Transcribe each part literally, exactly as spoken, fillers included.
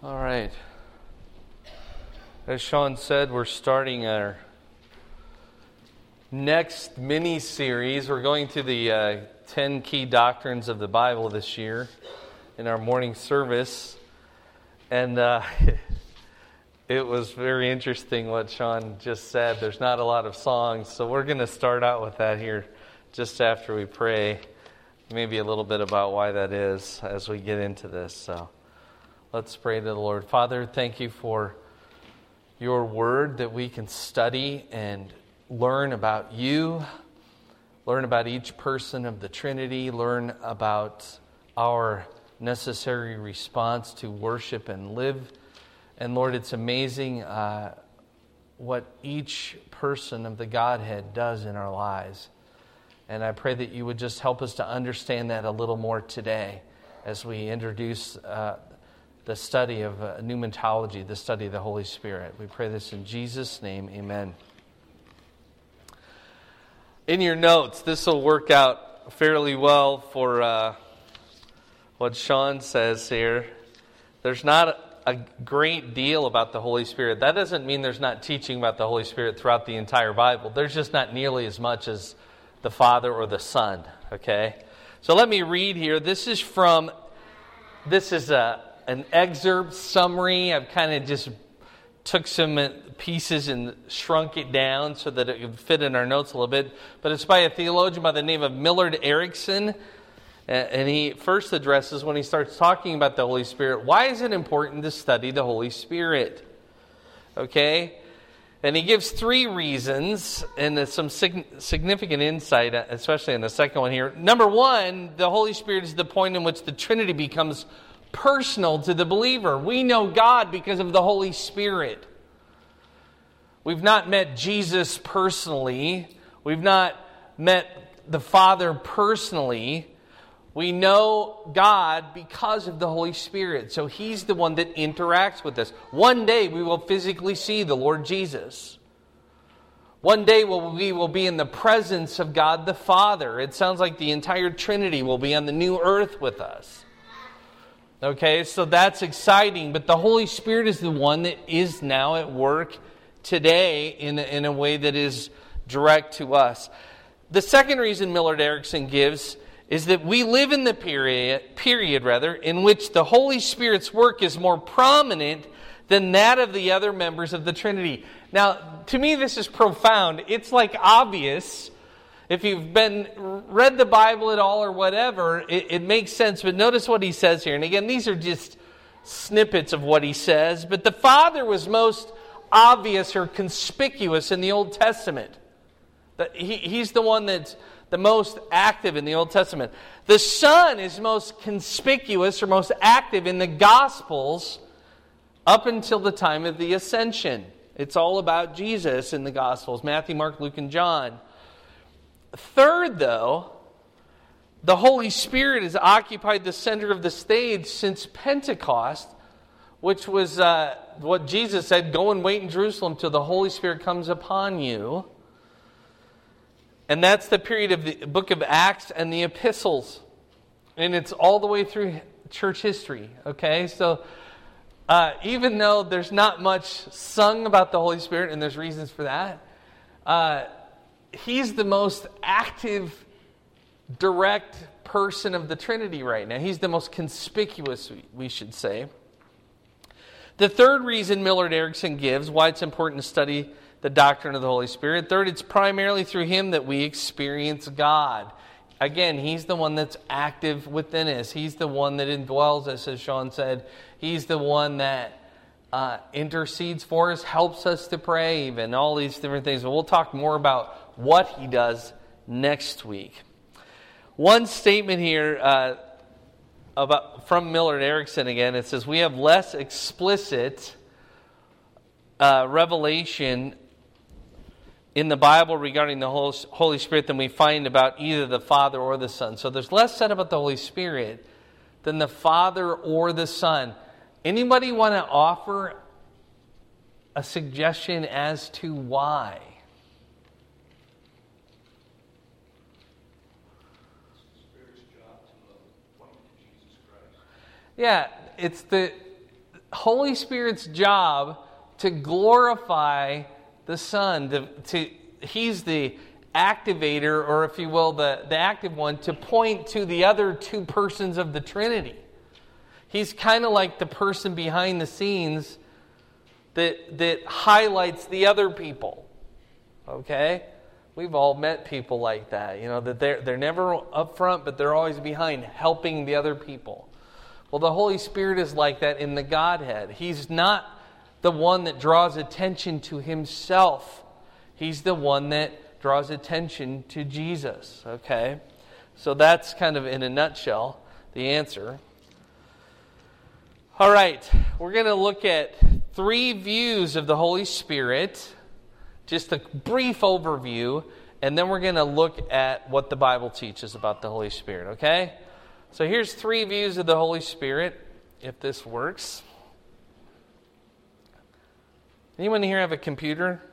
All right. As Sean said, we're starting our next mini-series. We're going through the uh, ten key doctrines of the Bible this year in our morning service. And uh, it was very interesting what Sean just said. There's not a lot of songs, so we're going to start out with that here just after we pray. Maybe a little bit about why that is as we get into this. So let's pray to the Lord. Father, thank you for your word that we can study and learn about you, learn about each person of the Trinity, learn about our necessary response to worship and live. And Lord, it's amazing uh, what each person of the Godhead does in our lives. And I pray that you would just help us to understand that a little more today as we introduce uh, the study of uh, pneumatology, the study of the Holy Spirit. We pray this in Jesus' name, amen. In your notes, this will work out fairly well for uh, what Sean says here. There's not a, a great deal about the Holy Spirit. That doesn't mean there's not teaching about the Holy Spirit throughout the entire Bible. There's just not nearly as much as the Father or the Son, okay? So let me read here. This is from, this is a an excerpt, summary. I've kind of just took some pieces and shrunk it down so that it would fit in our notes a little bit. But it's by a theologian by the name of Millard Erickson. And he first addresses, when he starts talking about the Holy Spirit, why is it important to study the Holy Spirit? Okay? And he gives three reasons, and some significant insight, especially in the second one here. Number one, the Holy Spirit is the point in which the Trinity becomes personal to the believer. We know God because of the Holy Spirit. We've not met Jesus personally. We've not met the Father personally. We know God because of the Holy Spirit. So He's the one that interacts with us. One day we will physically see the Lord Jesus. One day we will be in the presence of God the Father. It sounds like the entire Trinity will be on the new earth with us. Okay, so that's exciting, but the Holy Spirit is the one that is now at work today in a, in a way that is direct to us. The second reason Millard Erickson gives is that we live in the period, period rather, in which the Holy Spirit's work is more prominent than that of the other members of the Trinity. Now, to me, this is profound. It's like obvious. If you've been read the Bible at all or whatever, it, it makes sense. But notice what he says here. And again, these are just snippets of what he says. But the Father was most obvious or conspicuous in the Old Testament. That he, he's the one that's the most active in the Old Testament. The Son is most conspicuous or most active in the Gospels up until the time of the Ascension. It's all about Jesus in the Gospels, Matthew, Mark, Luke, and John. Third, though, the Holy Spirit has occupied the center of the stage since Pentecost, which was uh, what Jesus said, go and wait in Jerusalem till the Holy Spirit comes upon you. And that's the period of the book of Acts and the epistles. And it's all the way through church history, okay? So uh, even though there's not much sung about the Holy Spirit, and there's reasons for that, uh, He's the most active, direct person of the Trinity right now. He's the most conspicuous, we should say. The third reason Millard Erickson gives why it's important to study the doctrine of the Holy Spirit. Third, it's primarily through Him that we experience God. Again, He's the one that's active within us. He's the one that indwells us, as Sean said. He's the one that uh, intercedes for us, helps us to pray, even all these different things. But we'll talk more about what He does next week. One statement here uh, about from Millard Erickson again. It says, we have less explicit uh, revelation in the Bible regarding the Holy Spirit than we find about either the Father or the Son. So there's less said about the Holy Spirit than the Father or the Son. Anybody want to offer a suggestion as to why? Yeah, it's the Holy Spirit's job to glorify the Son. To, to, he's the activator, or if you will, the, the active one, to point to the other two persons of the Trinity. He's kind of like the person behind the scenes that that highlights the other people. Okay? We've all met people like that. You know, that they're, they're never up front, but they're always behind, helping the other people. Well, the Holy Spirit is like that in the Godhead. He's not the one that draws attention to himself. He's the one that draws attention to Jesus. Okay? So that's kind of, in a nutshell, the answer. All right, we're going to look at three views of the Holy Spirit, just a brief overview, and then we're going to look at what the Bible teaches about the Holy Spirit, okay? So here's three views of the Holy Spirit, if this works. Anyone here have a computer?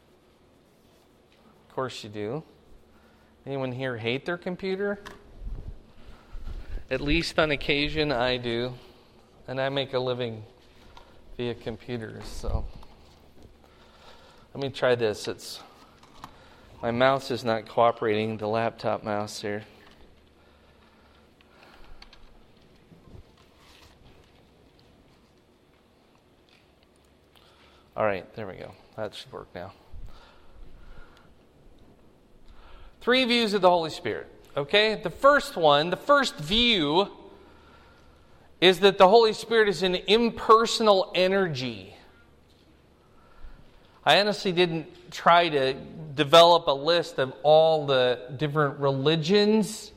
Of course you do. Anyone here hate their computer? At least on occasion I do. And I make a living via computers, so let me try this. It's my mouse is not cooperating, the laptop mouse here. All right, there we go. That should work now. Three views of the Holy Spirit. Okay, the first one, the first view is that the Holy Spirit is an impersonal energy. I honestly didn't try to develop a list of all the different religions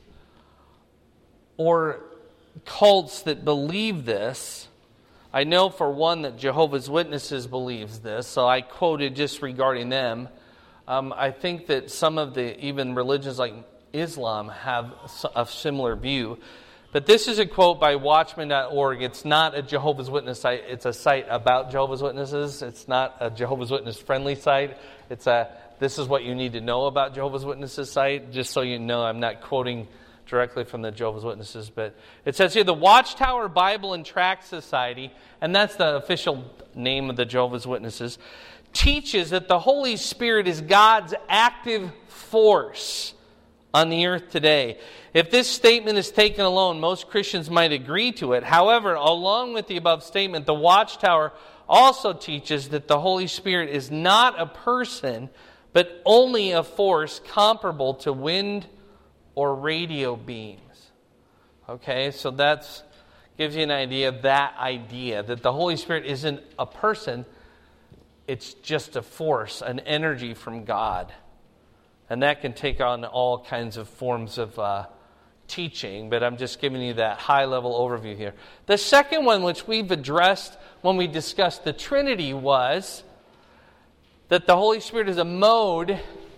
or cults that believe this. I know for one that Jehovah's Witnesses believes this, so I quoted just regarding them. Um, I think that some of the even religions like Islam have a similar view. But this is a quote by Watchman dot org. It's not a Jehovah's Witness site. It's a site about Jehovah's Witnesses. It's not a Jehovah's Witness friendly site. It's a this is what you need to know about Jehovah's Witnesses site. Just so you know, I'm not quoting directly from the Jehovah's Witnesses. But it says here, the Watchtower Bible and Tract Society, and that's the official name of the Jehovah's Witnesses, teaches that the Holy Spirit is God's active force on the earth today. If this statement is taken alone, most Christians might agree to it. However, along with the above statement, the Watchtower also teaches that the Holy Spirit is not a person, but only a force comparable to wind or radio beams. Okay, so that gives you an idea of that idea, that the Holy Spirit isn't a person, it's just a force, an energy from God. And that can take on all kinds of forms of uh, teaching, but I'm just giving you that high-level overview here. The second one, which we've addressed when we discussed the Trinity, was that the Holy Spirit is a mode,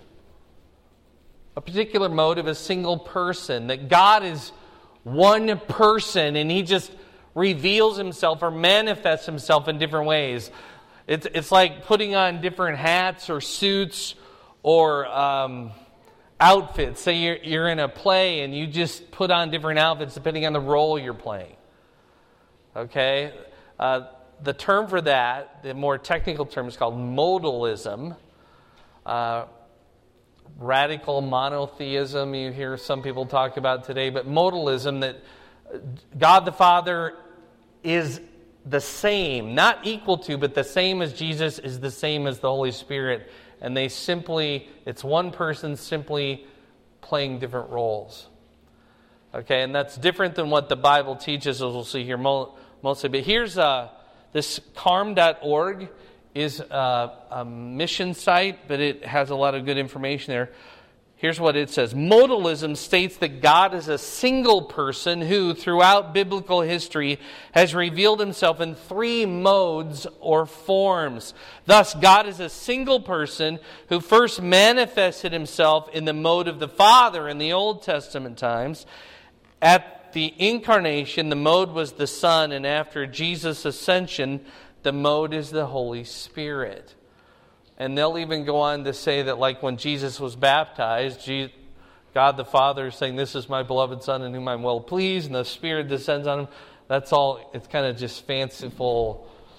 a particular mode of a single person, that God is one person and He just reveals Himself or manifests Himself in different ways. It's, it's like putting on different hats or suits or um, outfits. Say you're, you're in a play and you just put on different outfits depending on the role you're playing. Okay? Uh, the term for that, the more technical term, is called modalism. Uh, radical monotheism, you hear some people talk about today, but modalism, that God the Father is the same, not equal to, but the same as Jesus is the same as the Holy Spirit. And they simply, it's one person simply playing different roles. Okay, and that's different than what the Bible teaches, as we'll see here mostly. But here's uh, this carm dot org is a, a mission site, but it has a lot of good information there. Here's what it says. Modalism states that God is a single person who, throughout biblical history, has revealed Himself in three modes or forms. Thus, God is a single person who first manifested Himself in the mode of the Father in the Old Testament times. At the incarnation, the mode was the Son, and after Jesus' ascension, the mode is the Holy Spirit. And they'll even go on to say that, like when Jesus was baptized, God the Father is saying, "This is my beloved Son in whom I'm well pleased," and the Spirit descends on Him. That's all, it's kind of just fanciful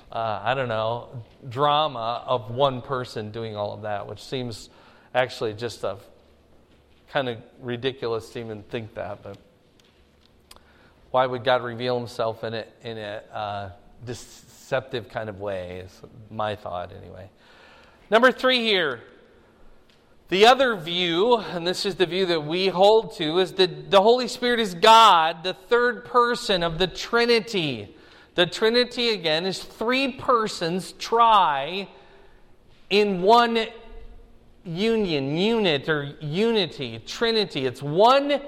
uh, I don't know, drama of one person doing all of that, which seems actually just a kind of ridiculous to even think that. But why would God reveal himself in a, in a uh, deceptive kind of way is my thought anyway. Number three here. The other view, and this is the view that we hold to, is that the Holy Spirit is God, the third person of the Trinity. The Trinity, again, is three persons tri in one union, unit, or unity, Trinity. It's one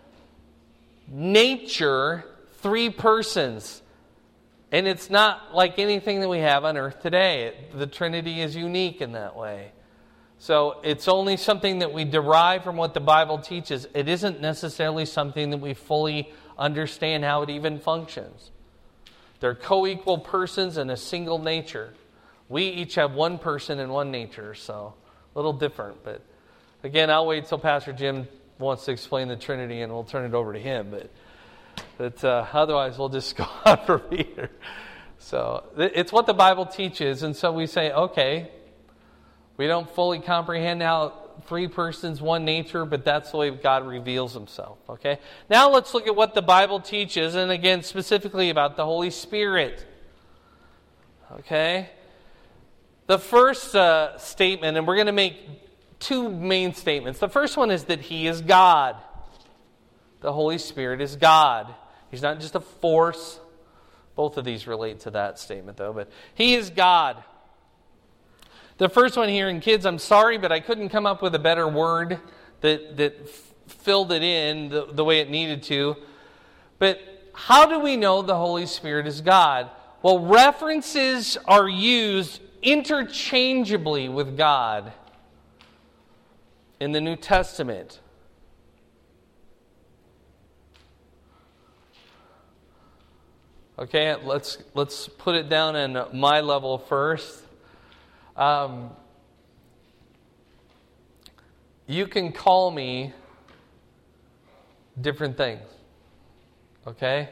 nature, three persons. And it's not like anything that we have on earth today. The Trinity is unique in that way. So it's only something that we derive from what the Bible teaches. It isn't necessarily something that we fully understand how it even functions. They're co-equal persons in a single nature. We each have one person and one nature, so a little different. But again, I'll wait till Pastor Jim wants to explain the Trinity and we'll turn it over to him. But, but uh, otherwise, we'll just go on from here. So it's what the Bible teaches, and so we say, okay, we don't fully comprehend how three persons, one nature, but that's the way God reveals himself. Okay? Now let's look at what the Bible teaches, and again, specifically about the Holy Spirit. Okay? The first uh, statement, and we're going to make two main statements. The first one is that he is God. The Holy Spirit is God. He's not just a force. Both of these relate to that statement, though, but he is God. The first one here, and kids, I'm sorry, but I couldn't come up with a better word that, that f- filled it in the, the way it needed to. But how do we know the Holy Spirit is God? Well, references are used interchangeably with God in the New Testament. Okay, let's let's put it down in my level first. Um, you can call me different things. Okay?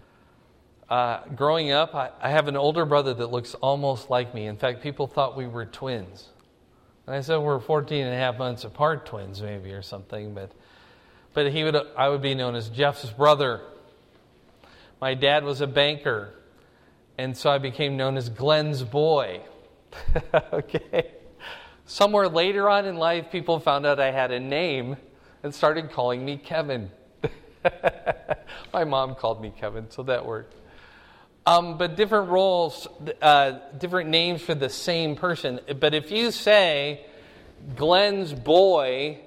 Uh, growing up, I, I have an older brother that looks almost like me. In fact, people thought we were twins. And I said we're fourteen and a half months apart twins, maybe, or something. But but he would I would be known as Jeff's brother. My dad was a banker, and so I became known as Glenn's boy. Okay. Somewhere later on in life, people found out I had a name and started calling me Kevin. My mom called me Kevin, so that worked. Um, but different roles, uh, different names for the same person. But if you say Glenn's boy,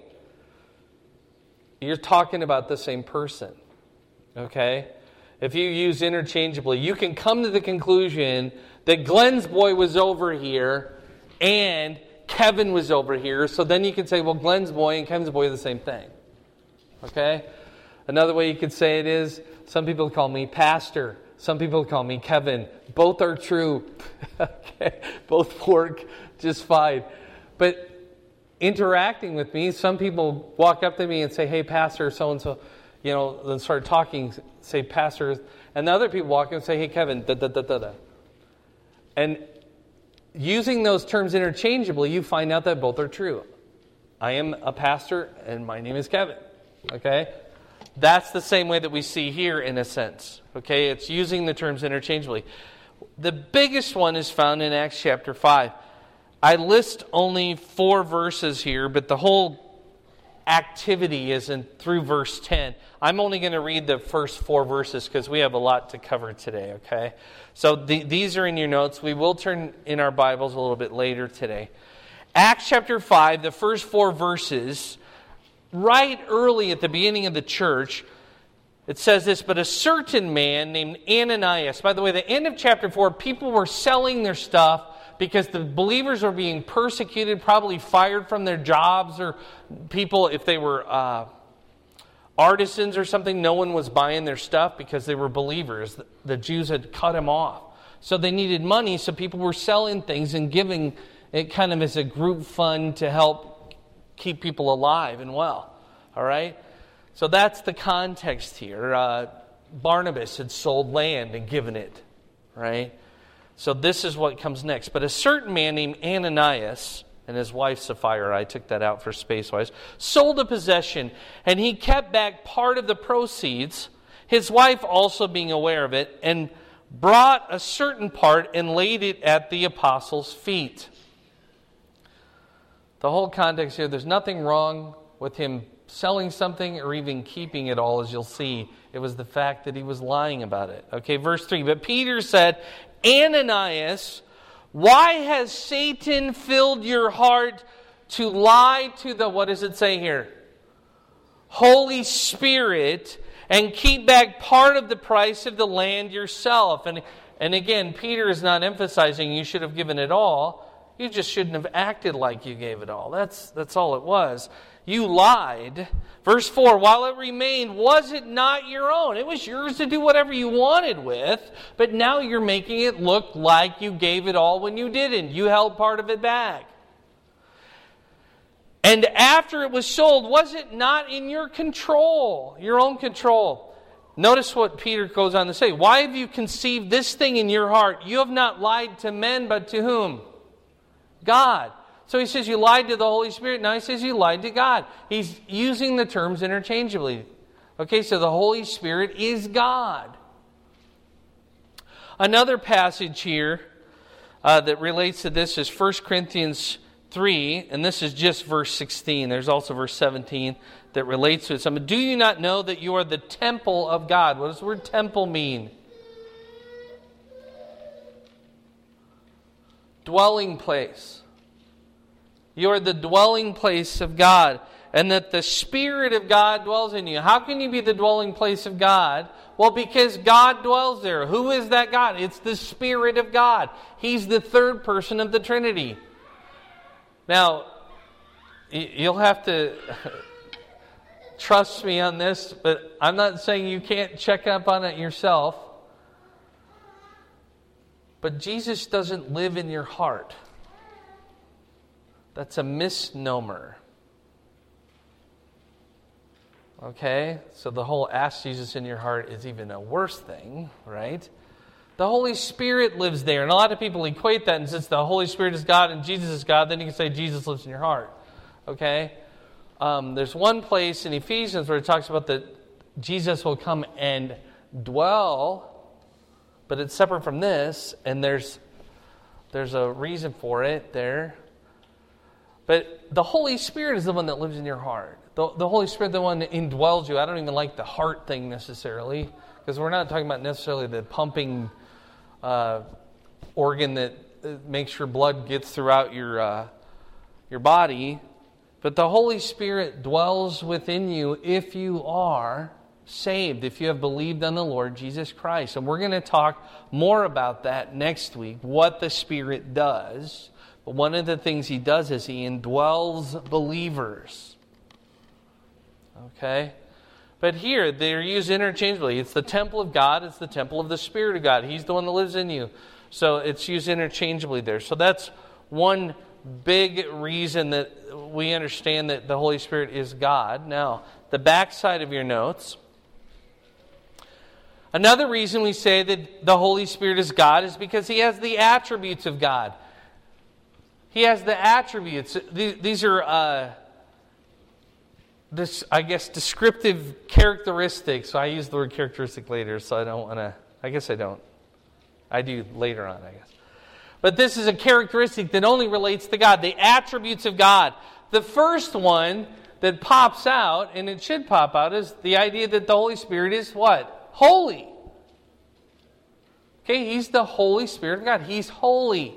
you're talking about the same person. Okay? If you use interchangeably, you can come to the conclusion that Glenn's boy was over here and Kevin was over here. So then you can say, well, Glenn's boy and Kevin's boy are the same thing. Okay? Another way you could say it is, some people call me pastor. Some people call me Kevin. Both are true. Okay? Both work just fine. But interacting with me, some people walk up to me and say, hey, pastor, so-and-so, you know, then start talking, say, pastor. And the other people walk in and say, hey, Kevin, da-da-da-da-da. And using those terms interchangeably, you find out that both are true. I am a pastor, and my name is Kevin. Okay? That's the same way that we see here, in a sense. Okay? It's using the terms interchangeably. The biggest one is found in Acts chapter five. I list only four verses here, but the whole activity is in through verse ten. I'm only going to read the first four verses because we have a lot to cover today, okay? So the, these are in your notes. We will turn in our Bibles a little bit later today. Acts chapter five, the first four verses, right early at the beginning of the church, it says this, but a certain man named Ananias. By the way, the end of chapter four, people were selling their stuff because the believers were being persecuted, probably fired from their jobs, or people, if they were uh, artisans or something, no one was buying their stuff because they were believers. The Jews had cut them off. So they needed money, so people were selling things and giving it kind of as a group fund to help keep people alive and well. All right? So that's the context here. Uh, Barnabas had sold land and given it, right? So this is what comes next. But a certain man named Ananias and his wife Sapphira, I took that out for space-wise, sold a possession, and he kept back part of the proceeds, his wife also being aware of it, and brought a certain part and laid it at the apostles' feet. The whole context here, there's nothing wrong with him selling something or even keeping it all, as you'll see. It was the fact that he was lying about it. Okay, verse three. But Peter said, Ananias, why has Satan filled your heart to lie to the, what does it say here? Holy Spirit, and keep back part of the price of the land yourself. And, and again, Peter is not emphasizing you should have given it all. You just shouldn't have acted like you gave it all. That's, that's all it was. You lied. Verse four, while it remained, was it not your own? It was yours to do whatever you wanted with, but now you're making it look like you gave it all when you didn't. You held part of it back. And after it was sold, was it not in your control, your own control? Notice what Peter goes on to say. Why have you conceived this thing in your heart? You have not lied to men, but to whom? God. So he says you lied to the Holy Spirit. Now he says you lied to God. He's using the terms interchangeably. Okay, so the Holy Spirit is God. Another passage here uh, that relates to this is First Corinthians three, and this is just verse sixteen. There's also verse seventeen that relates to it. So, do you not know that you are the temple of God? What does the word temple mean? Dwelling place. You are the dwelling place of God, and that the Spirit of God dwells in you. How can you be the dwelling place of God? Well, because God dwells there. Who is that God? It's the Spirit of God. He's the third person of the Trinity. Now, you'll have to trust me on this, but I'm not saying you can't check up on it yourself. But Jesus doesn't live in your heart. That's a misnomer. Okay? So the whole ask Jesus in your heart is even a worse thing, right? The Holy Spirit lives there. And a lot of people equate that, and since the Holy Spirit is God and Jesus is God, then you can say Jesus lives in your heart. Okay? Um, there's one place in Ephesians where it talks about that Jesus will come and dwell, but it's separate from this, and there's there's a reason for it there. But the Holy Spirit is the one that lives in your heart. The, the Holy Spirit is the one that indwells you. I don't even like the heart thing necessarily, because we're not talking about necessarily the pumping uh, organ that makes your blood gets throughout your uh, your body. But the Holy Spirit dwells within you if you are saved, if you have believed on the Lord Jesus Christ. And we're going to talk more about that next week, what the Spirit does. But one of the things He does is He indwells believers. Okay? But here, they're used interchangeably. It's the temple of God. It's the temple of the Spirit of God. He's the one that lives in you. So it's used interchangeably there. So that's one big reason that we understand that the Holy Spirit is God. Now, the back side of your notes. Another reason we say that the Holy Spirit is God is because He has the attributes of God. He has the attributes. These are, uh, this I guess, descriptive characteristics. So I use the word characteristic later, so I don't want to, I guess I don't. I do later on, I guess. But this is a characteristic that only relates to God, the attributes of God. The first one that pops out, and it should pop out, is the idea that the Holy Spirit is what? Holy. Okay, He's the Holy Spirit of God. He's holy.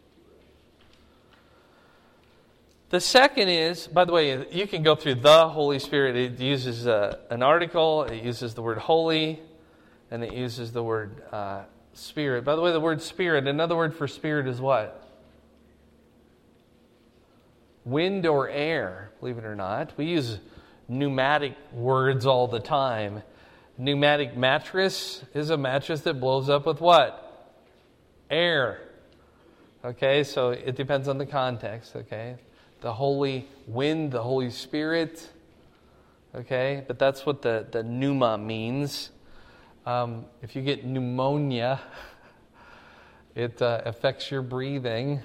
The second is, by the way, you can go through the Holy Spirit. It uses uh, an article, it uses the word holy, and it uses the word uh, spirit. By the way, the word spirit, another word for spirit is what? Wind or air, believe it or not. We use pneumatic words all the time. Pneumatic mattress is a mattress that blows up with what? Air. Okay, so it depends on the context, okay? The Holy Wind, the Holy Spirit, okay? But that's what the, the pneuma means. Um, if you get pneumonia, It uh, affects your breathing.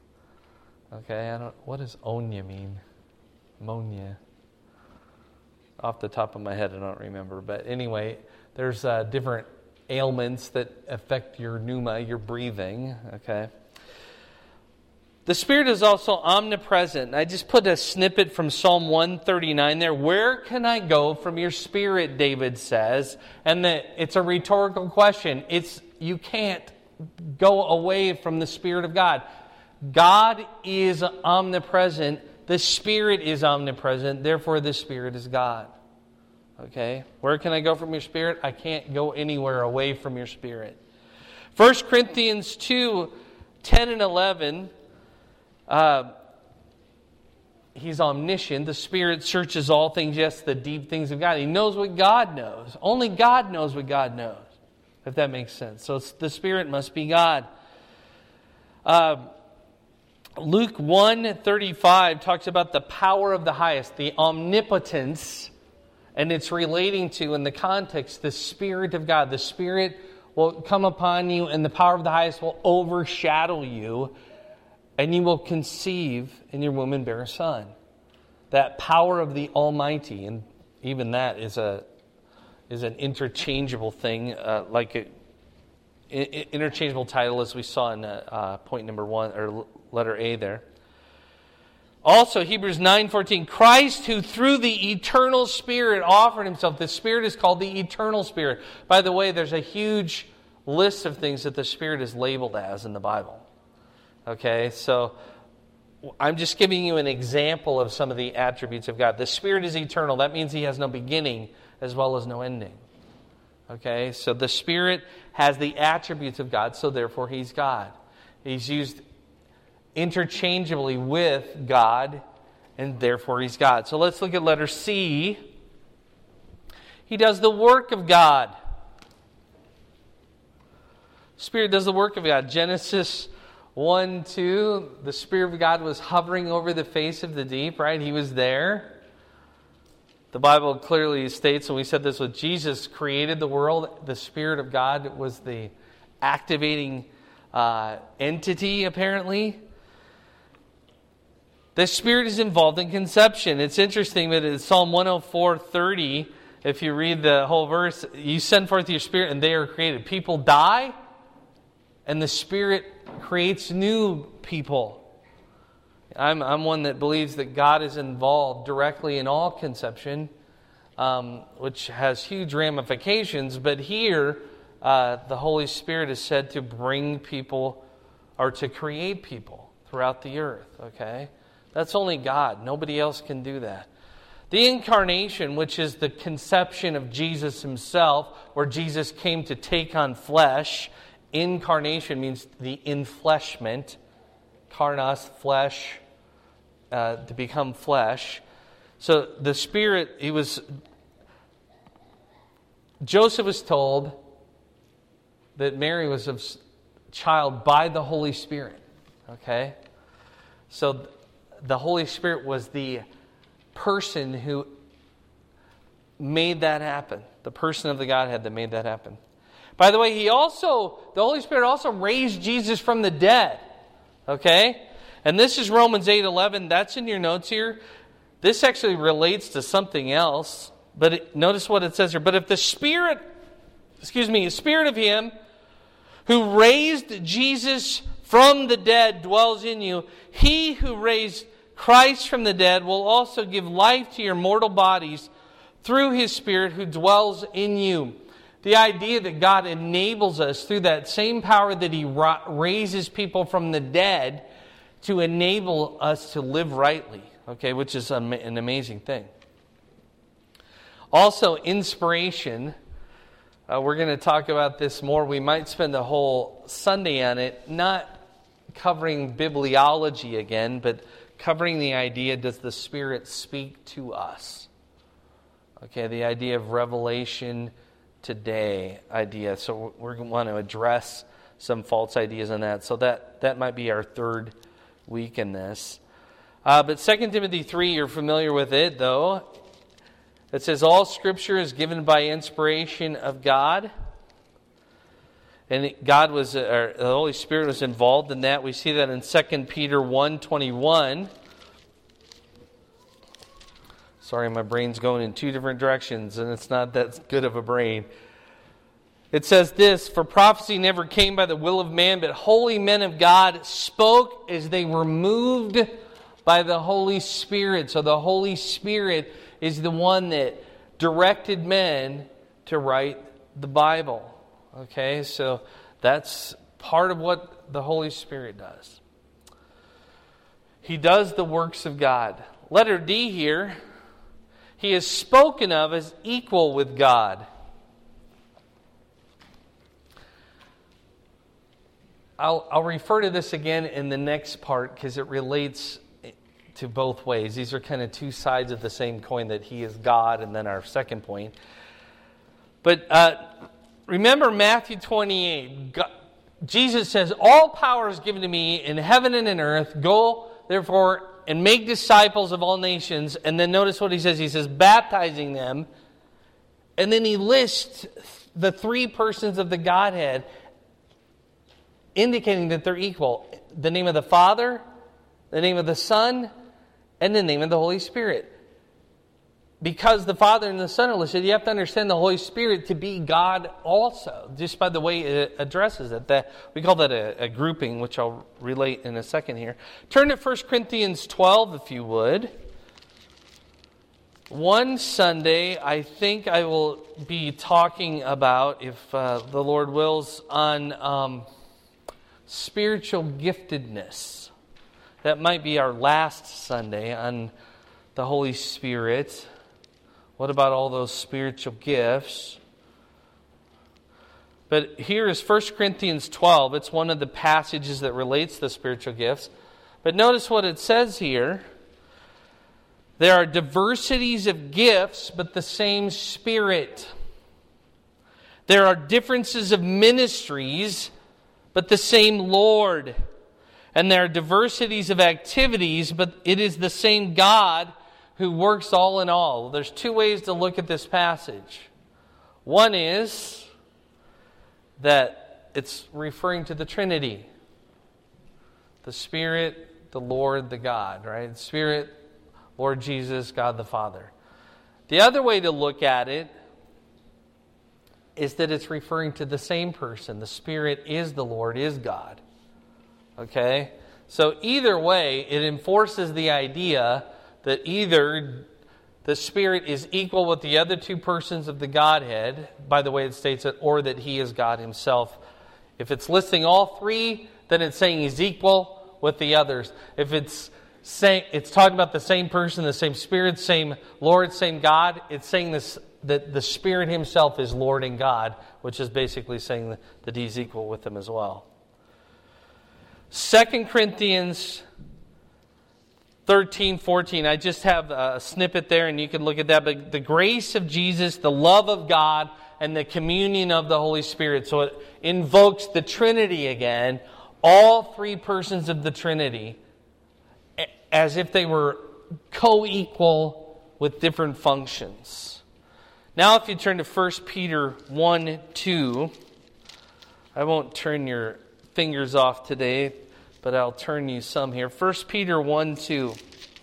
Okay, I don't. What does onya mean? Ammonia. Off the top of my head, I don't remember. But anyway, there's uh, different ailments that affect your pneuma, your breathing. Okay. The Spirit is also omnipresent. I just put a snippet from Psalm one thirty-nine there. Where can I go from your Spirit, David says. And the, it's a rhetorical question. It's you can't go away from the Spirit of God. God is omnipresent. The Spirit is omnipresent. Therefore, the Spirit is God. Okay? Where can I go from your Spirit? I can't go anywhere away from your Spirit. First Corinthians two, ten and eleven. Uh, he's omniscient. The Spirit searches all things, yes, the deep things of God. He knows what God knows. Only God knows what God knows, if that makes sense. So it's, the Spirit must be God. Uh, Luke one thirty-five talks about the power of the highest, the omnipotence, and it's relating to, in the context, the Spirit of God. The Spirit will come upon you, and the power of the highest will overshadow you, and you will conceive in your womb and bear a son. That power of the Almighty, and even that is a is an interchangeable thing, uh, like a I- interchangeable title, as we saw in uh, uh, point number one, or letter A there. Also, Hebrews nine fourteen, Christ, who through the eternal Spirit offered himself. The Spirit is called the eternal Spirit. By the way, there's a huge list of things that the Spirit is labeled as in the Bible. Okay, so I'm just giving you an example of some of the attributes of God. The Spirit is eternal. That means he has no beginning as well as no ending. Okay, so the Spirit has the attributes of God, so therefore he's God. He's used interchangeably with God, and therefore he's God. So let's look at letter C. He does the work of God. Spirit does the work of God. Genesis one, two, the Spirit of God was hovering over the face of the deep, right? He was there. The Bible clearly states, and we said this with Jesus, created the world. The Spirit of God was the activating uh, entity, apparently. The Spirit is involved in conception. It's interesting that in Psalm one oh four thirty, if you read the whole verse, you send forth your Spirit and they are created. People die, and the Spirit creates new people. I'm, I'm one that believes that God is involved directly in all conception, um, which has huge ramifications. But here, uh, the Holy Spirit is said to bring people, or to create people throughout the earth. Okay? That's only God. Nobody else can do that. The incarnation, which is the conception of Jesus himself, where Jesus came to take on flesh. Incarnation means the enfleshment. Karnos, flesh, uh, to become flesh. So the Spirit, he was... Joseph was told that Mary was a child by the Holy Spirit. Okay? So the Holy Spirit was the person who made that happen. The person of the Godhead that made that happen. By the way, he also, the Holy Spirit also raised Jesus from the dead. Okay? And this is Romans eight eleven. That's in your notes here. This actually relates to something else. But it, notice what it says here. But if the Spirit, excuse me, the Spirit of him who raised Jesus from the dead dwells in you, he who raised Christ from the dead will also give life to your mortal bodies through his Spirit who dwells in you. The idea that God enables us through that same power that he ra- raises people from the dead to enable us to live rightly, okay, which is an amazing thing. Also, inspiration. Uh, we're going to talk about this more. We might spend a whole Sunday on it, not covering bibliology again, but covering the idea, does the Spirit speak to us? Okay, the idea of revelation today idea. So we're going to want to address some false ideas on that. So that, that might be our third week in this. Uh, but Second Timothy three, you're familiar with it, though. It says, all Scripture is given by inspiration of God. And God was, or the Holy Spirit was involved in that. We see that in Second Peter one twenty-one. Sorry, my brain's going in two different directions, and it's not that good of a brain. It says this, "For prophecy never came by the will of man, but holy men of God spoke as they were moved by the Holy Spirit." So the Holy Spirit is the one that directed men to write the Bible. Okay, so that's part of what the Holy Spirit does. He does the works of God. Letter D here, he is spoken of as equal with God. I'll, I'll refer to this again in the next part because it relates to both ways. These are kind of two sides of the same coin, that he is God, and then our second point. But uh, remember Matthew twenty-eight. God, Jesus says, "All power is given to me in heaven and in earth. Go, therefore, and make disciples of all nations." And then notice what he says. He says, baptizing them. And then he lists the three persons of the Godhead, indicating that they're equal. The name of the Father, the name of the Son, and the name of the Holy Spirit. Because the Father and the Son are listed, you have to understand the Holy Spirit to be God also, just by the way it addresses it. That, we call that a, a grouping, which I'll relate in a second here. Turn to First Corinthians twelve, if you would. One Sunday, I think I will be talking about, if uh, the Lord wills, on um, spiritual giftedness. That might be our last Sunday on the Holy Spirit. What about all those spiritual gifts? But here is First Corinthians twelve. It's one of the passages that relates to the spiritual gifts. But notice what it says here. There are diversities of gifts, but the same Spirit. There are differences of ministries, but the same Lord. And there are diversities of activities, but it is the same God who works all in all. There's two ways to look at this passage. One is that it's referring to the Trinity. The Spirit, the Lord, the God, right? Spirit, Lord Jesus, God the Father. The other way to look at it is that it's referring to the same person. The Spirit is the Lord, is God. Okay? So either way, it enforces the idea that either the Spirit is equal with the other two persons of the Godhead, by the way it states it, or that He is God Himself. If it's listing all three, then it's saying He's equal with the others. If it's saying it's talking about the same person, the same Spirit, same Lord, same God, it's saying this that the Spirit Himself is Lord and God, which is basically saying that He's equal with them as well. Second Corinthians thirteen, fourteen. I just have a snippet there and you can look at that. But the grace of Jesus, the love of God, and the communion of the Holy Spirit. So it invokes the Trinity again. All three persons of the Trinity, as if they were co-equal with different functions. Now if you turn to First Peter one, two. I won't turn your fingers off today, but I'll turn you some here. First Peter one, two.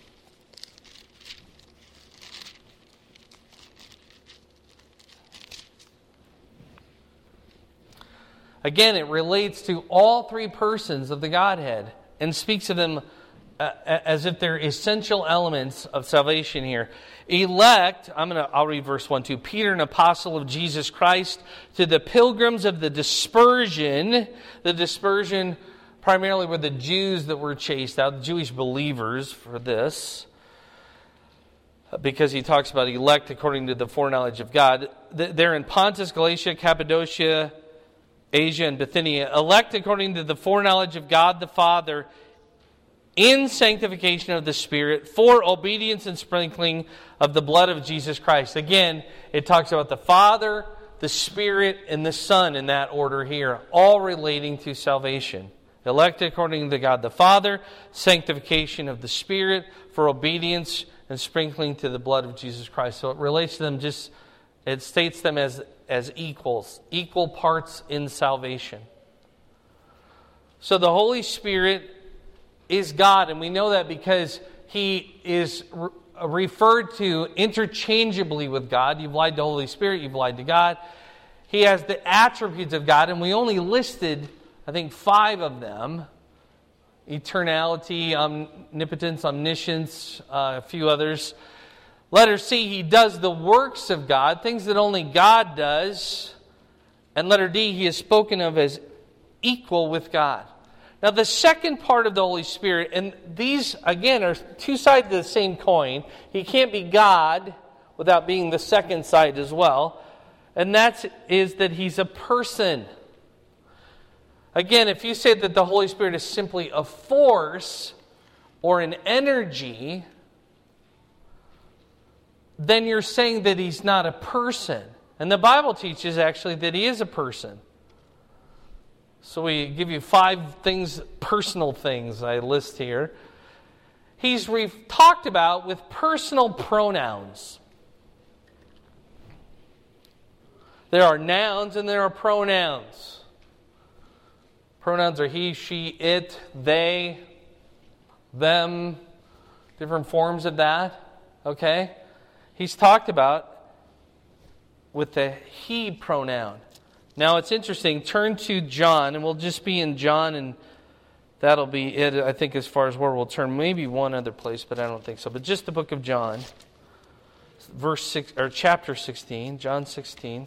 Again, it relates to all three persons of the Godhead and speaks of them uh, as if they're essential elements of salvation here. Elect, I'm gonna I'll read verse one, two. Peter, an apostle of Jesus Christ, to the pilgrims of the dispersion. The dispersion primarily were the Jews that were chased out, the Jewish believers for this, because he talks about elect according to the foreknowledge of God. They're in Pontus, Galatia, Cappadocia, Asia, and Bithynia. Elect according to the foreknowledge of God the Father, in sanctification of the Spirit, for obedience and sprinkling of the blood of Jesus Christ. Again, it talks about the Father, the Spirit, and the Son in that order here, all relating to salvation. Elect according to God the Father, sanctification of the Spirit, for obedience and sprinkling to the blood of Jesus Christ. So it relates to them just, it states them as as equals, equal parts in salvation. So the Holy Spirit is God, and we know that because He is re- referred to interchangeably with God. You've lied to the Holy Spirit, you've lied to God. He has the attributes of God, and we only listed, I think, five of them. Eternality, omnipotence, omniscience, uh, a few others. Letter C, He does the works of God, things that only God does. And letter D, He is spoken of as equal with God. Now the second part of the Holy Spirit, and these, again, are two sides of the same coin. He can't be God without being the second side as well. And that is that He's a person. Again, if you say that the Holy Spirit is simply a force or an energy, then you're saying that He's not a person. And the Bible teaches actually that He is a person. So we give you five things, personal things I list here. He's re- talked about with personal pronouns. There are nouns and there are pronouns. Pronouns are he, she, it, they, them, different forms of that. Okay? He's talked about with the he pronoun. Now it's interesting, turn to John, and we'll just be in John, and that'll be it, I think, as far as where we'll turn. Maybe one other place, but I don't think so. But just the book of John, verse six, or chapter sixteen, John sixteen.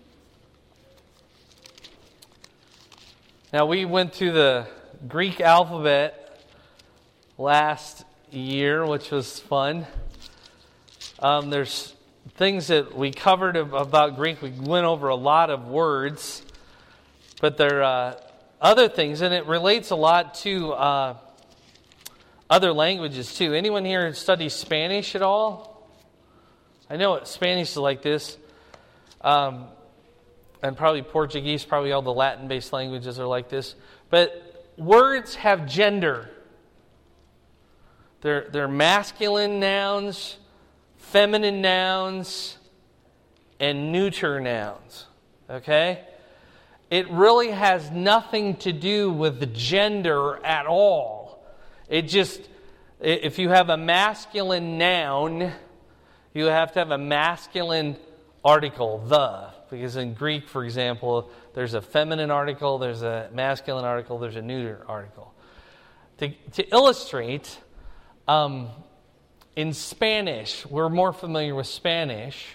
Now, we went through the Greek alphabet last year, which was fun. Um, there's things that we covered about Greek. We went over a lot of words, but there are uh, other things, and it relates a lot to uh, other languages, too. Anyone here study Spanish at all? I know Spanish is like this. Um And probably Portuguese, probably all the Latin-based languages are like this. But words have gender. They're, they're masculine nouns, feminine nouns, and neuter nouns. Okay? It really has nothing to do with the gender at all. It just, if you have a masculine noun, you have to have a masculine article, the. Because in Greek, for example, there's a feminine article, there's a masculine article, there's a neuter article. To, to illustrate, um, in Spanish, we're more familiar with Spanish.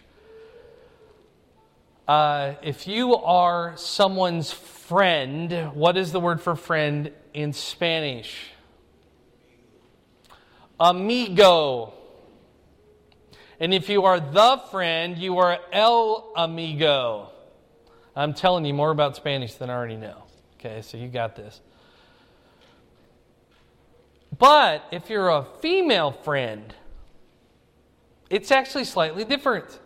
Uh, if you are someone's friend, what is the word for friend in Spanish? Amigo. And if you are the friend, you are el amigo. I'm telling you more about Spanish than I already know. Okay, so you got this. But if you're a female friend, it's actually slightly different.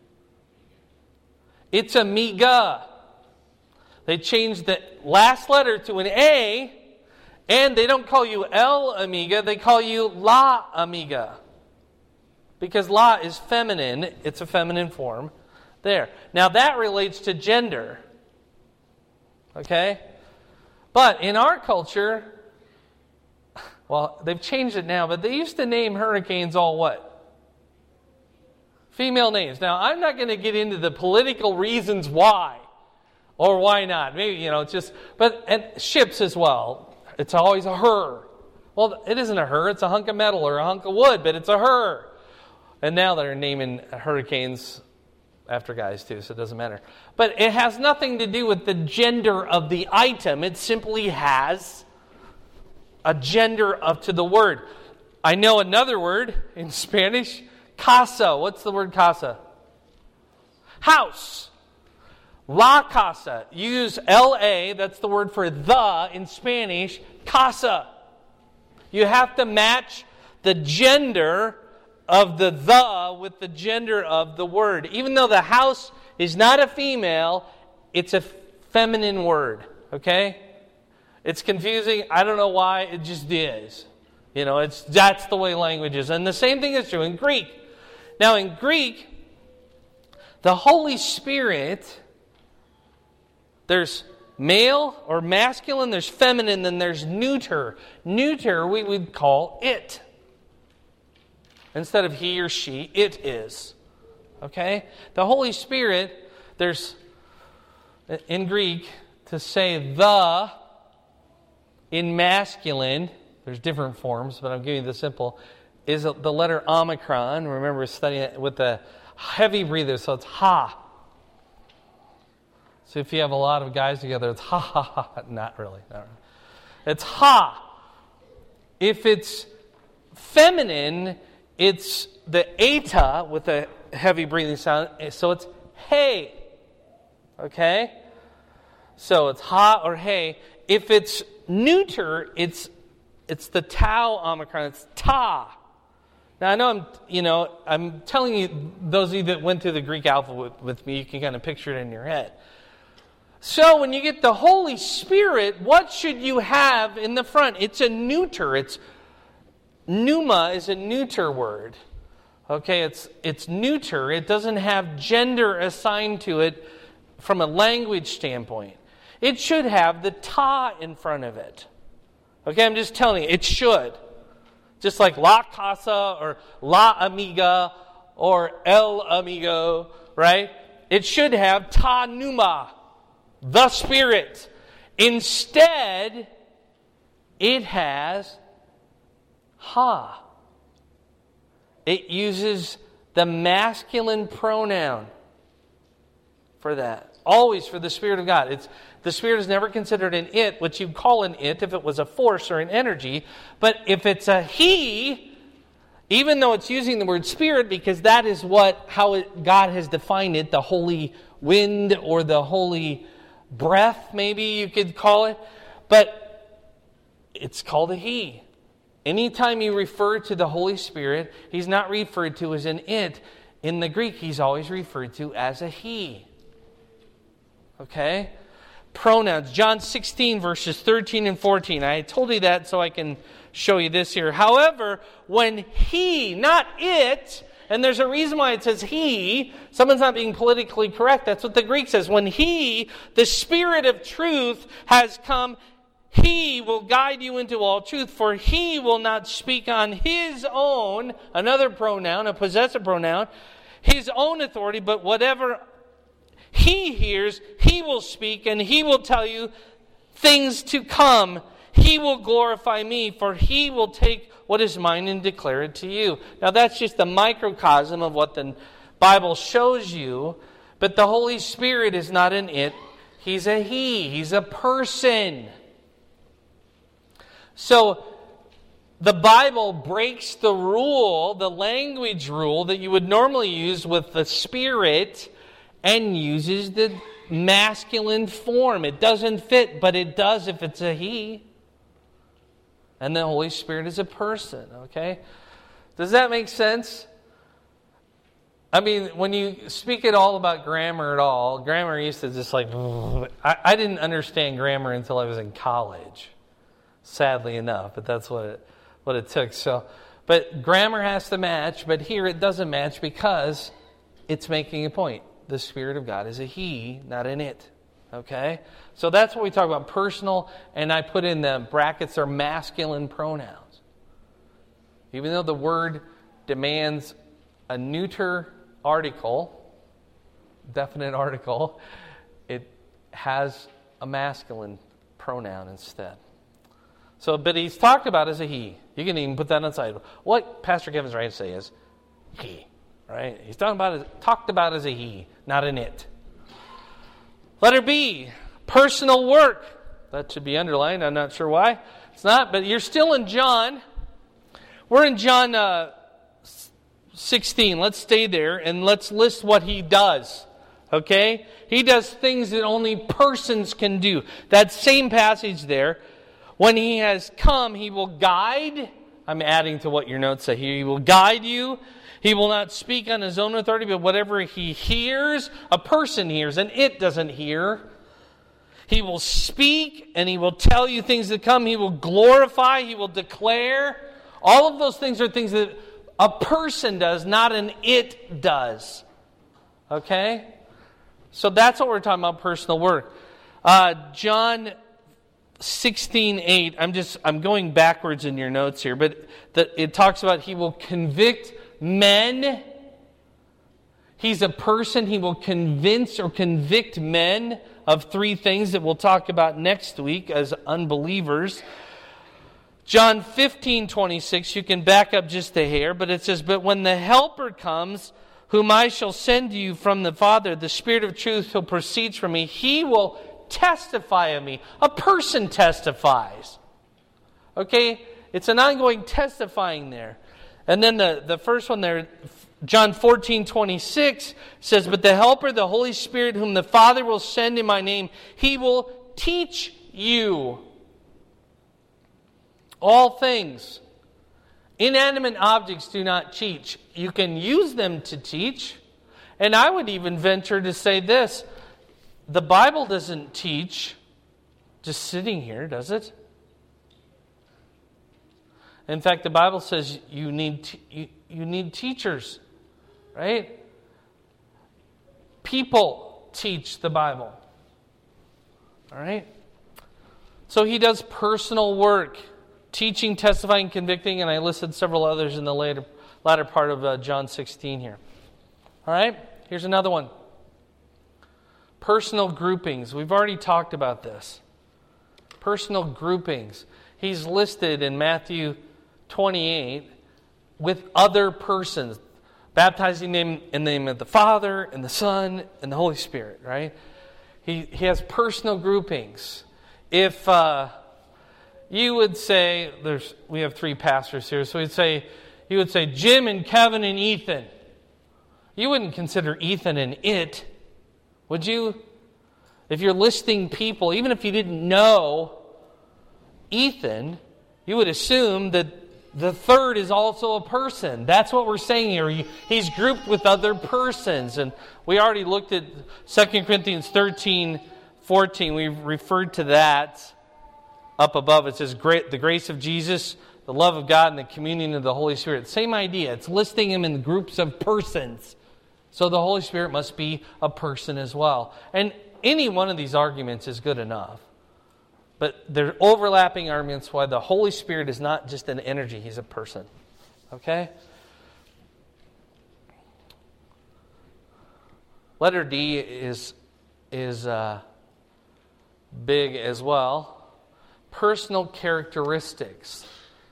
It's amiga. They changed the last letter to an A, and they don't call you el amiga, they call you la amiga. Because la is feminine, it's a feminine form. There. Now that relates to gender. Okay? But in our culture, well, they've changed it now, but they used to name hurricanes all what? Female names. Now, I'm not going to get into the political reasons why or why not. Maybe, you know, it's just, but, and ships as well. It's always a her. Well, it isn't a her, it's a hunk of metal or a hunk of wood, but it's a her. And now they're naming hurricanes after guys too, so it doesn't matter. But it has nothing to do with the gender of the item. It simply has a gender up to the word. I know another word in Spanish, casa. What's the word casa? House. La casa. You use L A, that's the word for the in Spanish, casa. You have to match the gender of the the with the gender of the word. Even though the house is not a female, it's a feminine word. Okay? It's confusing. I don't know why. It just is. You know, it's that's the way language is. And the same thing is true in Greek. Now in Greek, the Holy Spirit There's male or masculine, there's feminine, then there's neuter. Neuter we would call it. Instead of he or she, it is. Okay? The Holy Spirit, there's, in Greek, to say the, in masculine, there's different forms, but I'm giving you the simple, is the letter omicron. Remember, we're studying it with the heavy breather, so it's ha. So if you have a lot of guys together, it's ha, ha, ha. Not really. Not really. It's ha. If it's feminine, it's the eta with a heavy breathing sound, so it's hey. Okay? So it's ha or hey. If it's neuter, it's it's the tau omicron, it's ta. Now I know I'm, you know, I'm telling you, those of you that went through the Greek alphabet with me, you can kind of picture it in your head. So when you get the Holy Spirit, what should you have in the front? It's a neuter. It's pneuma is a neuter word. Okay, it's it's neuter. It doesn't have gender assigned to it from a language standpoint. It should have the ta in front of it. Okay, I'm just telling you, it should. Just like la casa or la amiga or el amigo, right? It should have ta pneuma, the Spirit. Instead, it has ha. It uses the masculine pronoun for that. Always for the Spirit of God. It's the Spirit is never considered an it, which you'd call an it if it was a force or an energy. But if it's a he, even though it's using the word Spirit, because that is what how it, God has defined it, the holy wind or the holy breath, maybe you could call it. But it's called a he. Anytime you refer to the Holy Spirit, he's not referred to as an it. In the Greek, he's always referred to as a he. Okay? Pronouns. John sixteen, verses thirteen and fourteen. I told you that so I can show you this here. However, when he, not it, and there's a reason why it says he, someone's not being politically correct. That's what the Greek says. When he, the Spirit of truth, has come, he will guide you into all truth, for he will not speak on his own, another pronoun, a possessive pronoun, his own authority, but whatever he hears, he will speak, and he will tell you things to come. He will glorify me, for he will take what is mine and declare it to you. Now that's just the microcosm of what the Bible shows you, but the Holy Spirit is not an it, he's a he, he's a person. So, the Bible breaks the rule, the language rule that you would normally use with the Spirit, and uses the masculine form. It doesn't fit, but it does if it's a he. And the Holy Spirit is a person, okay? Does that make sense? I mean, when you speak at all about grammar at all, grammar used to just like, I, I didn't understand grammar until I was in college. Sadly enough, but that's what it what it took. So, but grammar has to match, but here it doesn't match because it's making a point. The Spirit of God is a he, not an it. Okay? So that's what we talk about, personal, and I put in the brackets are masculine pronouns. Even though the word demands a neuter article, definite article, it has a masculine pronoun instead. So, but he's talked about as a he. You can even put that on the side. What Pastor Kevin's right to say is he, right? He's talking about as, talked about as a he, not an it. Letter B, personal work. That should be underlined. I'm not sure why. It's not, but you're still in John. We're in John uh, sixteen. Let's stay there and let's list what he does. Okay? He does things that only persons can do. That same passage there. When he has come, he will guide. I'm adding to what your notes say here. He will guide you. He will not speak on his own authority, but whatever he hears, a person hears, and it doesn't hear. He will speak, and he will tell you things that come. He will glorify. He will declare. All of those things are things that a person does, not an it does. Okay? So that's what we're talking about, personal work. Uh, John sixteen eight. I'm just I'm going backwards in your notes here, but the, it talks about he will convict men. He's a person. He will convince or convict men of three things that we'll talk about next week as unbelievers. John fifteen twenty-six. You can back up just a hair, but it says, "But when the Helper comes, whom I shall send to you from the Father, the Spirit of truth who proceeds from me, he will testify of me." A person testifies. Okay? It's an ongoing testifying there. And then the, the first one there, John fourteen twenty-six says, "But the Helper, the Holy Spirit, whom the Father will send in my name, he will teach you all things." Inanimate objects do not teach. You can use them to teach. And I would even venture to say this. The Bible doesn't teach just sitting here, does it? In fact, the Bible says you need t- you, you need teachers, right? People teach the Bible. All right? So he does personal work, teaching, testifying, convicting, and I listed several others in the later latter part of uh, John sixteen here. All right? Here's another one. Personal groupings. We've already talked about this. Personal groupings. He's listed in Matthew twenty-eight with other persons, baptizing them in the name of the Father and the Son and the Holy Spirit, right? He, he has personal groupings. If uh, you would say, there's we have three pastors here, so he'd say, he would say Jim and Kevin and Ethan. You wouldn't consider Ethan an it, would you? If you're listing people, even if you didn't know Ethan, you would assume that the third is also a person. That's what we're saying here. He's grouped with other persons. And we already looked at Second Corinthians thirteen fourteen. We referred to that up above. It says, the grace of Jesus, the love of God, and the communion of the Holy Spirit. Same idea. It's listing him in groups of persons. So the Holy Spirit must be a person as well. And any one of these arguments is good enough. But they're overlapping arguments why the Holy Spirit is not just an energy, he's a person. Okay? Letter D is, is uh, big as well. Personal characteristics.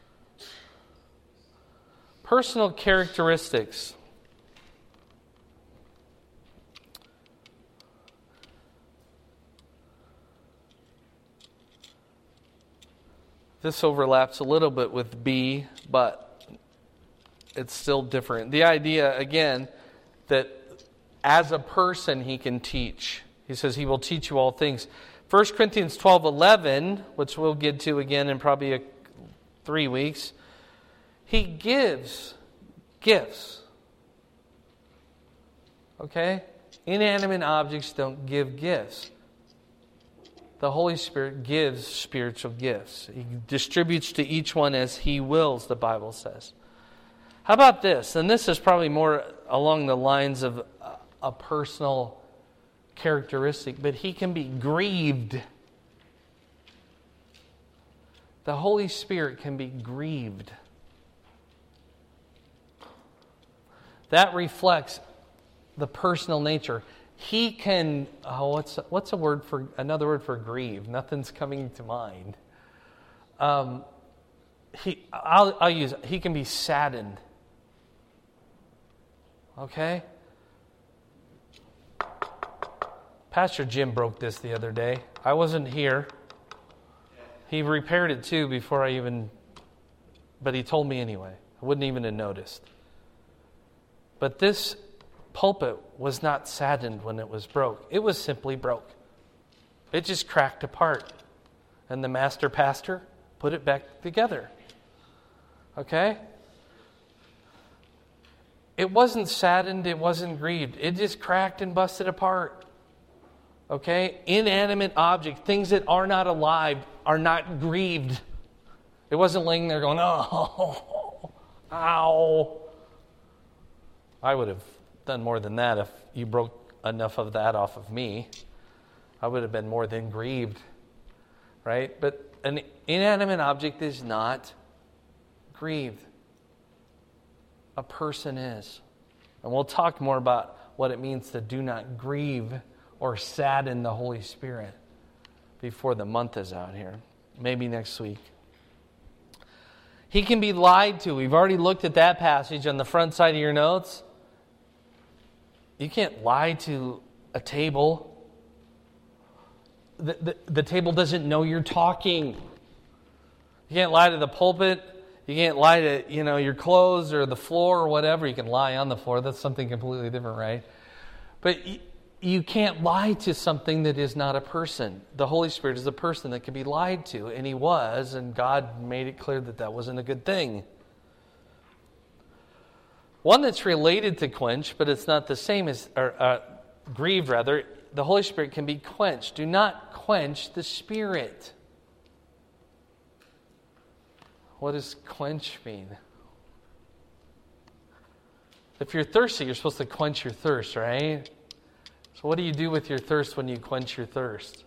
Personal characteristics. This overlaps a little bit with B, but it's still different. The idea, again, that as a person he can teach. He says he will teach you all things. First Corinthians twelve eleven, which we'll get to again in probably a, three weeks, he gives gifts. Okay? Inanimate objects don't give gifts. The Holy Spirit gives spiritual gifts. He distributes to each one as He wills, the Bible says. How about this? And this is probably more along the lines of a personal characteristic, but He can be grieved. The Holy Spirit can be grieved. That reflects the personal nature. He can, oh, what's what's a word for, another word for grieve? Nothing's coming to mind. Um, he, I'll, I'll use it. He can be saddened. Okay? Pastor Jim broke this the other day. I wasn't here. He repaired it too before I even, but he told me anyway. I wouldn't even have noticed. But this pulpit was not saddened when it was broke. It was simply broke. It just cracked apart. And the master pastor put it back together. Okay? It wasn't saddened. It wasn't grieved. It just cracked and busted apart. Okay? Inanimate objects, things that are not alive, are not grieved. It wasn't laying there going, oh, ow. I would have done more than that if you broke enough of that off of me. I would have been more than grieved, right? But an inanimate object is not grieved. A person is. And we'll talk more about what it means to do not grieve or sadden the Holy Spirit before the month is out here. Maybe next week. He can be lied to. We've already looked at that passage on the front side of your notes. You can't lie to a table. The, the, the table doesn't know you're talking. You can't lie to the pulpit. You can't lie to, you know, your clothes or the floor or whatever. You can lie on the floor. That's something completely different, right? But you, you can't lie to something that is not a person. The Holy Spirit is a person that can be lied to, and He was, and God made it clear that that wasn't a good thing. One that's related to quench, but it's not the same as, or uh, grieved rather, the Holy Spirit can be quenched. Do not quench the Spirit. What does quench mean? If you're thirsty, you're supposed to quench your thirst, right? So what do you do with your thirst when you quench your thirst?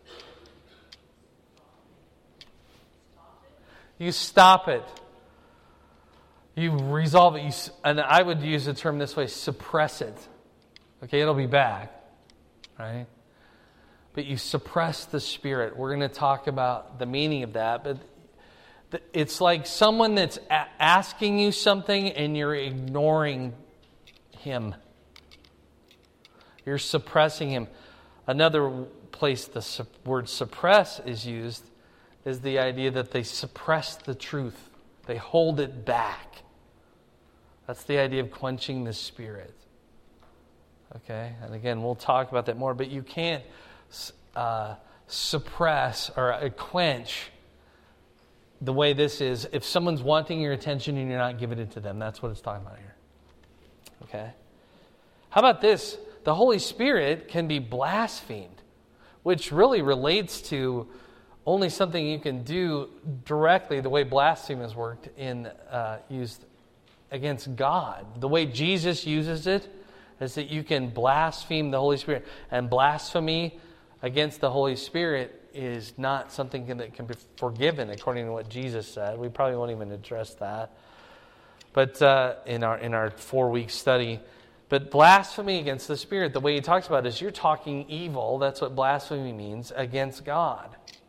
You stop it. You resolve it. You, and I would use the term this way, suppress it. Okay, it'll be back, right? But you suppress the Spirit. We're going to talk about the meaning of that, but it's like someone that's a- asking you something and you're ignoring him. You're suppressing him. Another place the su- word suppress is used is the idea that they suppress the truth. They hold it back. That's the idea of quenching the Spirit. Okay? And again, we'll talk about that more, but you can't uh, suppress or uh, quench the way this is. If someone's wanting your attention and you're not giving it to them, that's what it's talking about here. Okay? How about this? The Holy Spirit can be blasphemed, which really relates to only something you can do directly, the way blasphemy has worked in uh, used against God. The way Jesus uses it is that you can blaspheme the Holy Spirit. And blasphemy against the Holy Spirit is not something that can be forgiven according to what Jesus said. We probably won't even address that. But uh, in our in our four-week study, but blasphemy against the Spirit, the way he talks about it is you're talking evil. That's what blasphemy means, against God.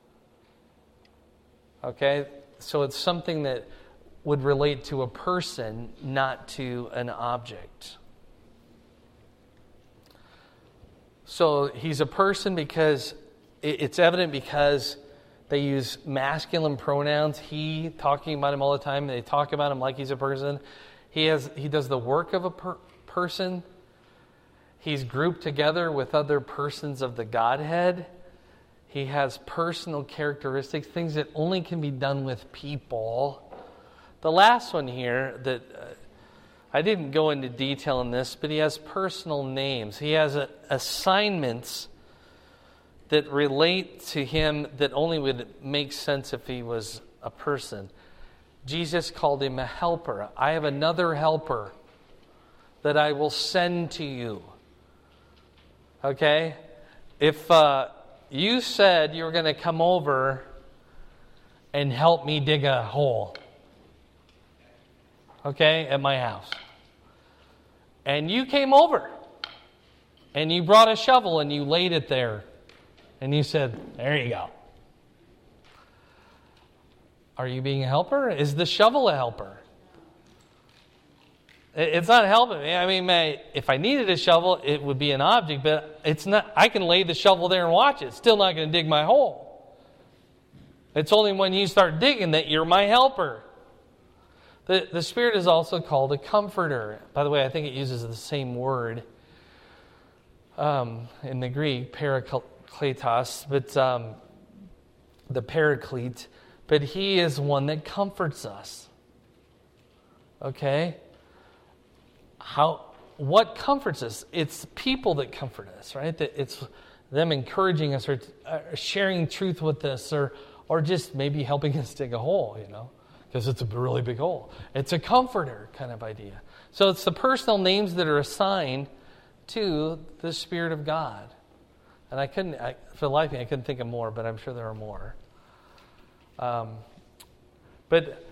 Okay? So it's something that would relate to a person, not to an object. So he's a person because it's evident because they use masculine pronouns. He, talking about him all the time. They talk about him like he's a person. He has he does the work of a per- person. He's grouped together with other persons of the Godhead. He has personal characteristics, things that only can be done with people. The last one here that uh, I didn't go into detail in this, but he has personal names. He has a, assignments that relate to him that only would make sense if he was a person. Jesus called him a helper. I have another helper that I will send to you. Okay? If uh, you said you were going to come over and help me dig a hole, okay, at my house, and you came over and you brought a shovel and you laid it there, and you said, there you go. Are you being a helper? Is the shovel a helper? It's not helping me. I mean, my, if I needed a shovel, it would be an object, but it's not. I can lay the shovel there and watch it. It's still not going to dig my hole. It's only when you start digging that you're my helper. The, the Spirit is also called a comforter. By the way, I think it uses the same word um, in the Greek, parakletos, but um, the paraclete. But he is one that comforts us. Okay? How? What comforts us? It's people that comfort us, right? That it's them encouraging us or sharing truth with us, or or just maybe helping us dig a hole, you know, because it's a really big hole. It's a comforter kind of idea. So it's the personal names that are assigned to the Spirit of God. And I couldn't, I, for the life of me, I couldn't think of more, but I'm sure there are more. Um, but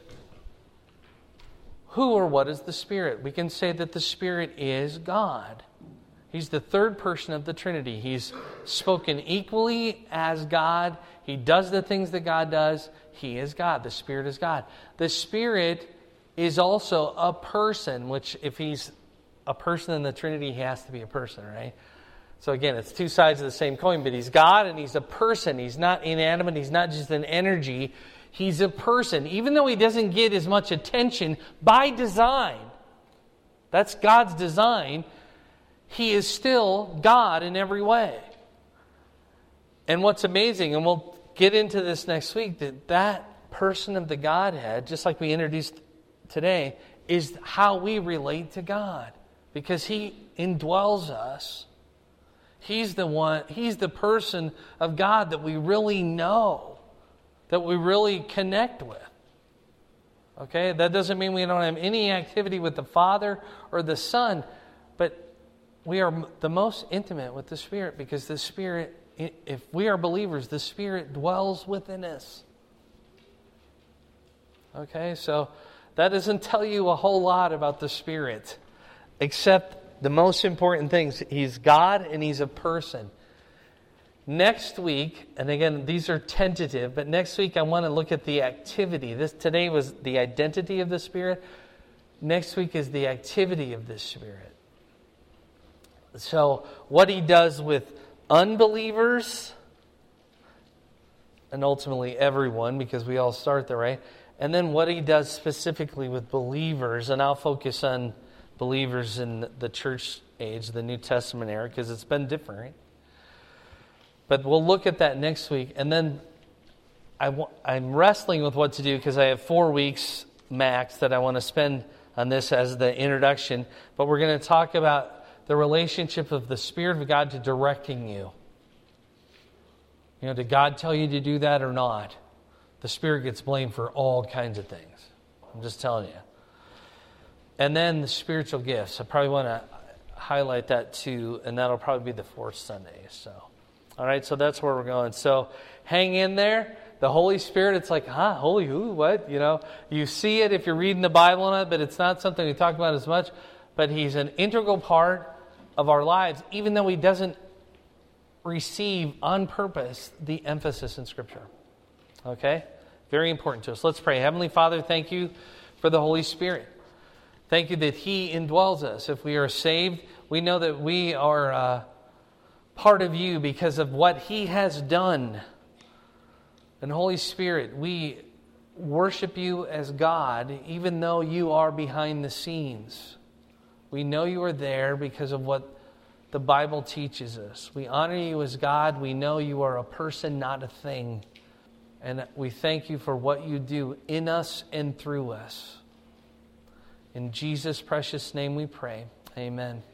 who or what is the Spirit? We can say that the Spirit is God. He's the third person of the Trinity. He's spoken equally as God. He does the things that God does. He is God. The Spirit is God. The Spirit is also a person, which if He's a person in the Trinity, He has to be a person, right? So again, it's two sides of the same coin, but He's God and He's a person. He's not inanimate. He's not just an energy. He's a person. Even though He doesn't get as much attention by design, that's God's design, He is still God in every way. And what's amazing, and we'll get into this next week, that that person of the Godhead, just like we introduced today, is how we relate to God. Because He indwells us. He's the one, He's the person of God that we really know, that we really connect with. Okay? That doesn't mean we don't have any activity with the Father or the Son, but we are the most intimate with the Spirit because the Spirit, if we are believers, the Spirit dwells within us. Okay? So that doesn't tell you a whole lot about the Spirit, except the most important things. He's God and He's a person. Next week, and again, these are tentative, but next week I want to look at the activity. This today was the identity of the Spirit. Next week is the activity of the Spirit. So, what He does with unbelievers, and ultimately everyone, because we all start there, right? And then what He does specifically with believers, and I'll focus on believers in the church age, the New Testament era, because it's been different, right? But we'll look at that next week. And then I w- I'm wrestling with what to do because I have four weeks max that I want to spend on this as the introduction. But we're going to talk about the relationship of the Spirit of God to directing you. You know, did God tell you to do that or not? The Spirit gets blamed for all kinds of things. I'm just telling you. And then the spiritual gifts. I probably want to highlight that too, and that'll probably be the fourth Sunday. So, all right, so that's where we're going. So hang in there. The Holy Spirit, it's like, huh, holy who, what? You know, you see it if you're reading the Bible on it, but it's not something we talk about as much. But He's an integral part of our lives, even though He doesn't receive on purpose the emphasis in Scripture. Okay? Very important to us. Let's pray. Heavenly Father, thank You for the Holy Spirit. Thank You that He indwells us. If we are saved, we know that we are uh, part of You because of what He has done. And Holy Spirit, we worship You as God, even though You are behind the scenes. We know You are there because of what the Bible teaches us. We honor You as God. We know You are a person, not a thing. And we thank You for what You do in us and through us. In Jesus' precious name we pray. Amen.